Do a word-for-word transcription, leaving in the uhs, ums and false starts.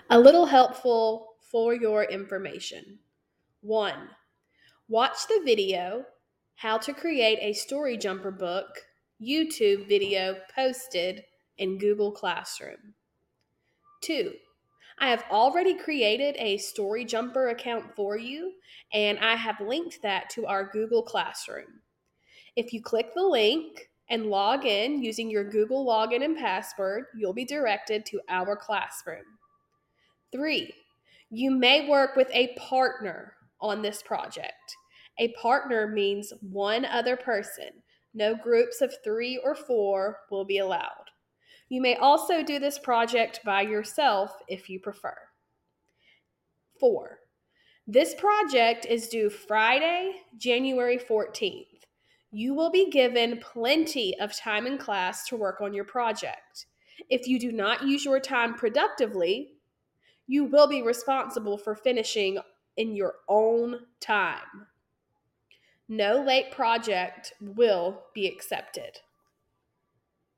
A little helpful for your information. One, watch the video, How to Create a Story Jumper Book, YouTube video posted in Google Classroom. Two, I have already created a Story Jumper account for you, and I have linked that to our Google Classroom. If you click the link and log in using your Google login and password, you'll be directed to our classroom. Three, you may work with a partner on this project. A partner means one other person. No groups of three or four will be allowed. You may also do this project by yourself if you prefer. Four, this project is due Friday, January fourteenth. You will be given plenty of time in class to work on your project. If you do not use your time productively, you will be responsible for finishing in your own time. No late project will be accepted.